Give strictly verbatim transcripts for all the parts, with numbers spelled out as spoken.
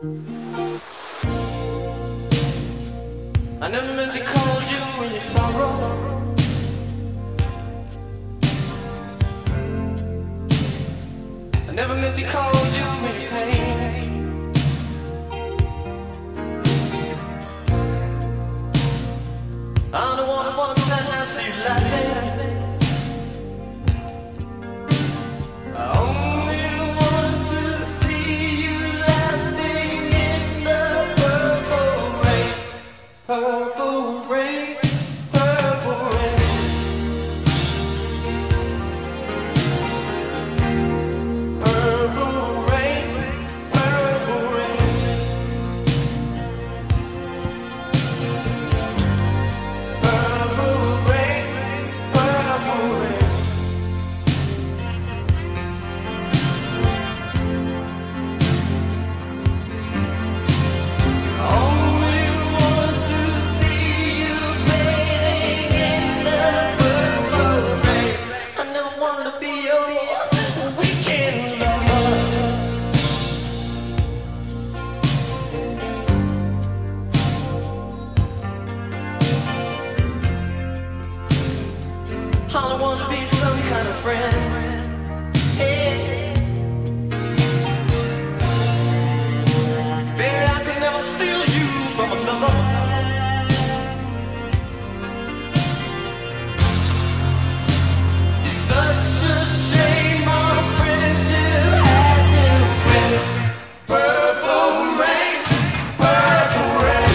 I never meant to cause you in your sorrow. I never meant to cause you in your pain. I'm the one who wants to have you laughing. I only want to see you laughing in the purple rain. Purple rain, purple rain. Purple rain, purple rain. Purple rain, purple rain. Only want to see you bathing in the purple rain. I never wanted to be your weekend lover. I don't want to be some kind of friend. Hey. Baby, I could never steal you from another. It's such a shame our friendship had to end. Purple rain, purple rain.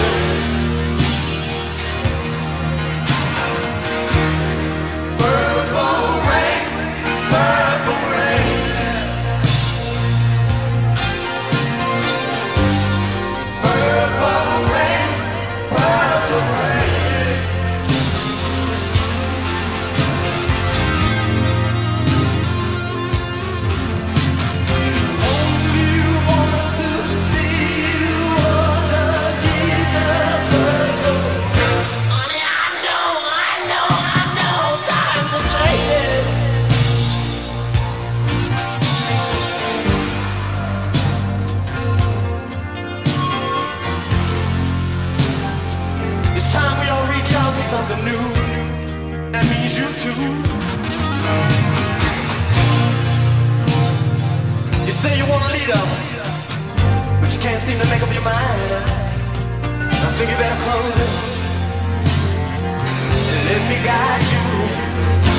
Purple rain, purple rain. Purple rain, purple rain. Only want to see you underneath the purple rain. Honey, I know, I know, I know, times are changing. It's time we all reach out for something new. That means you too. You say you want a leader, but you can't seem to make up your mind. I think you better close it and let me guide you.